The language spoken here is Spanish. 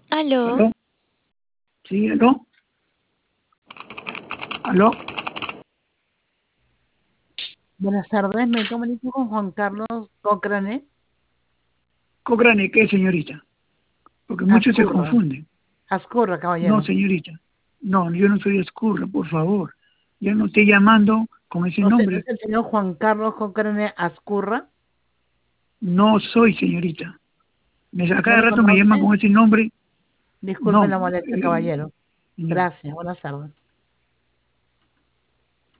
Aló, ¿Aló? Sí, ¿aló? ¿Aló? Buenas tardes, me comunico con Juan Carlos Cochrane ¿Cochrane qué, señorita? Porque muchos se Ascurra. confunden. Ascurra, No, caballero. señorita. No, yo no soy Escurra, por favor. Ya no esté llamando con ese ¿No nombre. es el señor Juan Carlos Cochrane Ascurra? No soy, señorita. A ¿No cada lo rato me llaman conoce? con ese nombre. Disculpe No. la molestia, caballero. No. Gracias, buenas tardes.